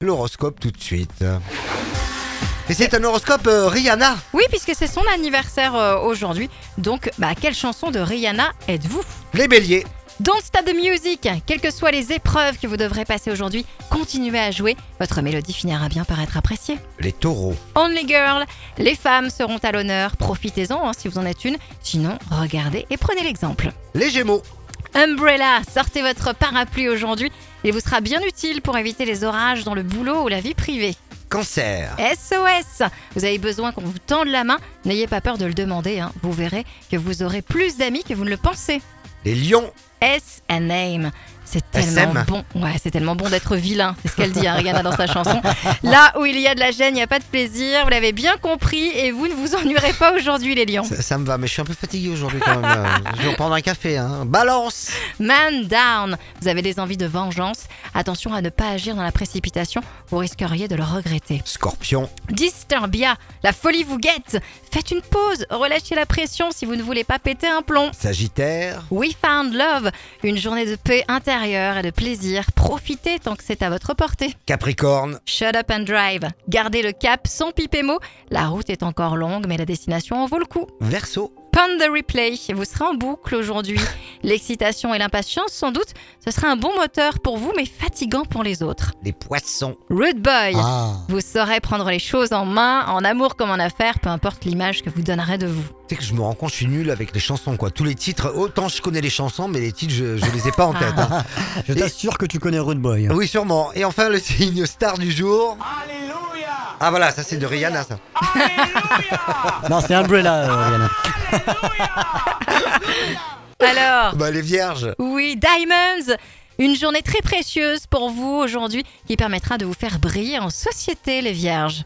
L'horoscope tout de suite. Et c'est un horoscope Rihanna. Oui, puisque c'est son anniversaire aujourd'hui. Donc, quelle chanson de Rihanna êtes-vous? Les béliers. Don't Stop the Music. Quelles que soient les épreuves que vous devrez passer aujourd'hui, continuez à jouer. Votre mélodie finira bien par être appréciée. Les taureaux. Only Girl. Les femmes seront à l'honneur. Profitez-en si vous en êtes une. Sinon, regardez et prenez l'exemple. Les gémeaux. Umbrella. Sortez votre parapluie aujourd'hui. Il vous sera bien utile pour éviter les orages dans le boulot ou la vie privée. Cancer. SOS. Vous avez besoin qu'on vous tende la main. N'ayez pas peur de le demander. Vous verrez que vous aurez plus d'amis que vous ne le pensez. Les lions. S&M. C'est tellement SM. bon. Ouais, c'est tellement bon d'être vilain. C'est ce qu'elle dit, Rihanna, dans sa chanson. Là où il y a de la gêne, il n'y a pas de plaisir. Vous l'avez bien compris et vous ne vous ennuierez pas aujourd'hui, les lions. Ça me va, mais je suis un peu fatigué aujourd'hui quand même. Je vais reprendre un café. Balance. Man down. Vous avez des envies de vengeance. Attention à ne pas agir dans la précipitation. Vous risqueriez de le regretter. Scorpion. Disturbia. La folie vous guette. Faites une pause. Relâchez la pression si vous ne voulez pas péter un plomb. Sagittaire. We found love. Une journée de paix intérieure et de plaisir. Profitez tant que c'est à votre portée. Capricorne. Shut up and drive. Gardez le cap sans piper mot. La route est encore longue, mais la destination en vaut le coup. Verseau. Pon the replay. Vous serez en boucle aujourd'hui. L'excitation et l'impatience, sans doute, ce sera un bon moteur pour vous, mais fatigant pour les autres. Les poissons. Rude boy. Ah. Vous saurez prendre les choses en main, en amour comme en affaires, peu importe l'image que vous donnerez de vous. Tu sais que je me rends compte, je suis nul avec les chansons, quoi. Tous les titres, autant je connais les chansons, mais les titres, je les ai pas en tête. Je t'assure que tu connais Rude Boy. Oui, sûrement. Et enfin, le signe star du jour. Alléluia. Ah voilà, ça c'est de Rihanna, ça. Alléluia. Non, c'est Umbrella, Rihanna. Alors, Les vierges. oui, Diamonds. Une journée très précieuse pour vous aujourd'hui qui permettra de vous faire briller en société, les vierges.